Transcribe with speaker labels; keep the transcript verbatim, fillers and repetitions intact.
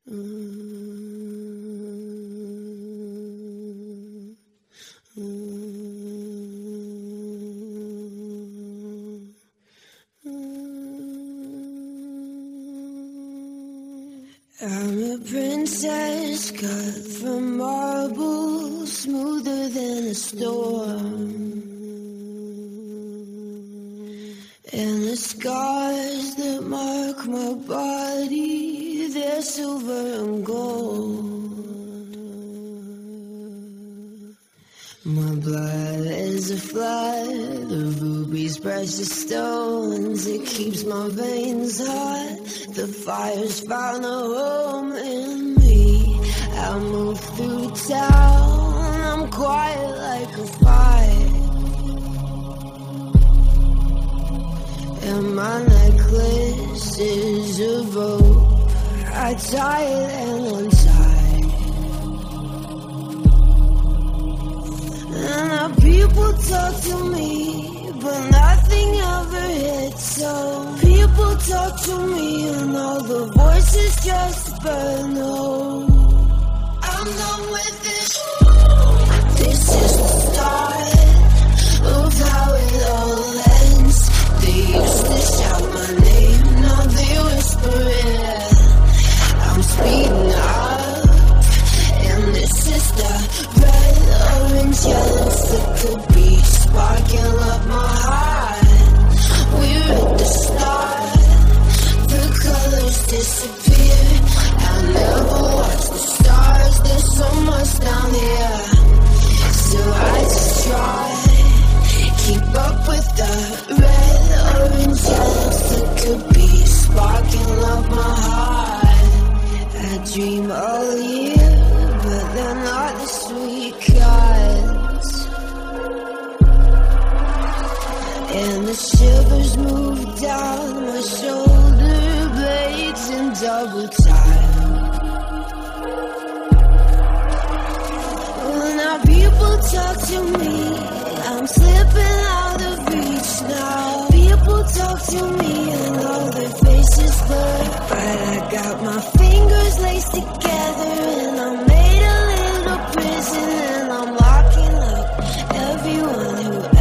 Speaker 1: I'm a princess cut from marble, smoother than a storm. And the scars that mark my body, they're silver and gold. My blood is a flood of rubies, precious stones. It keeps my veins hot. The fire's found a home in me. I move through town, I'm quiet like a fire. And my necklace is a rope. I tie it and untie. And now people talk to me, but nothing ever hits. So people talk to me and all the voices just burn. No, I'm done with this. This is the start of how it all ends. They used to shout my name, now they whisper it. I'm speeding up, and this is the red, orange, yellow flicker beat, sparking up my heart. We're at the start, the colors disappear. I'll never watch the stars, there's so much down here. So I just try, keep up with the red, orange, yellow flicker beat, sparking up my heart. I dream all year, but they're not the sweet kinds. And the shivers move down my shoulder blades in double time. Well, now people talk to me, I'm slipping out of reach now. People talk to me and all their faces blur, but I got my fingers laced together and I made a little prison, and I'm locking up everyone who